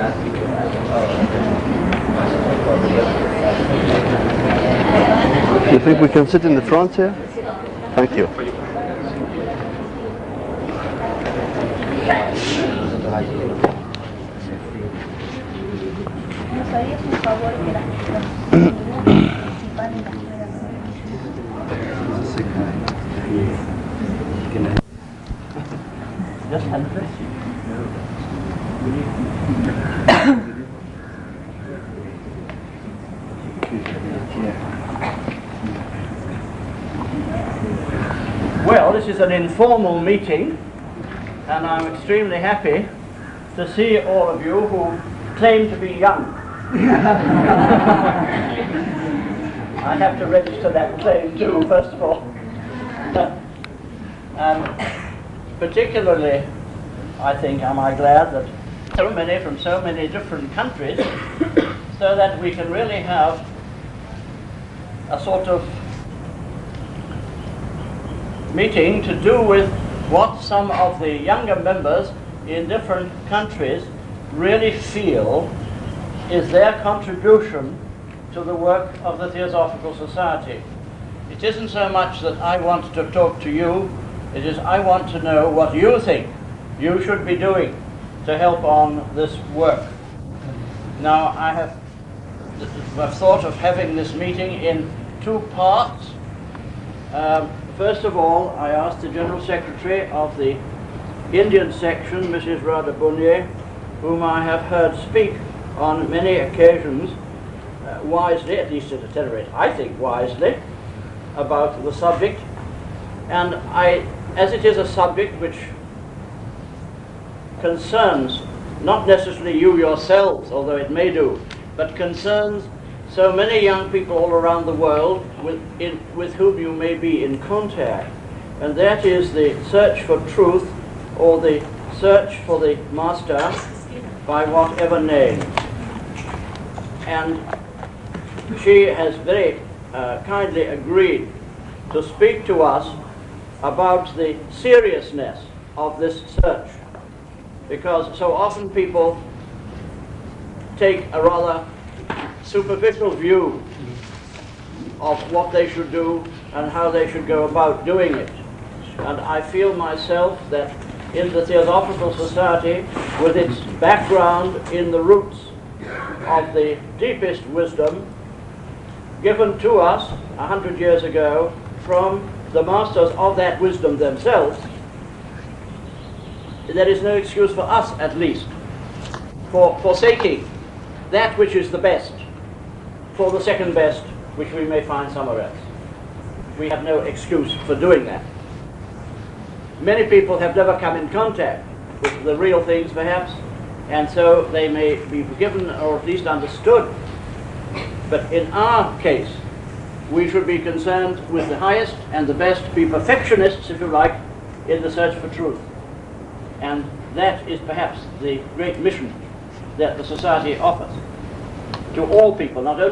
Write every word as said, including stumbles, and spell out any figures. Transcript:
Do you think we can sit in the front here? Thank you. Just hundred. Well, this is an informal meeting, and I'm extremely happy to see all of you who claim to be young. I have to register that claim too, first of all. um, particularly, I think, am I glad that so many from so many different countries, so that we can really have a sort of meeting to do with what some of the younger members in different countries really feel is their contribution to the work of the Theosophical Society. It isn't so much that I want to talk to you, it is I want to know what you think you should be doing to help on this work. Now, I have I've thought of having this meeting in two parts. Um, first of all, I asked the General Secretary of the Indian section, Missus Radha Bunye, whom I have heard speak on many occasions, uh, wisely, at least at any rate, I think wisely, about the subject. And I, as it is a subject which concerns not necessarily you yourselves, although it may do, but concerns so many young people all around the world with, in, with whom you may be in contact, and that is the search for truth, or the search for the Master by whatever name. And she has very uh, kindly agreed to speak to us about the seriousness of this search, because so often people take a rather superficial view of what they should do and how they should go about doing it. And I feel myself that in the Theosophical Society, with its background in the roots of the deepest wisdom given to us a hundred years ago from the masters of that wisdom themselves, there is no excuse for us, at least, for forsaking that which is the best for the second best, which we may find somewhere else. We have no excuse for doing that. Many people have never come in contact with the real things, perhaps, and so they may be forgiven or at least understood. But in our case, we should be concerned with the highest and the best, be perfectionists, if you like, in the search for truth. And that is perhaps the great mission that the Society offers to all people, not only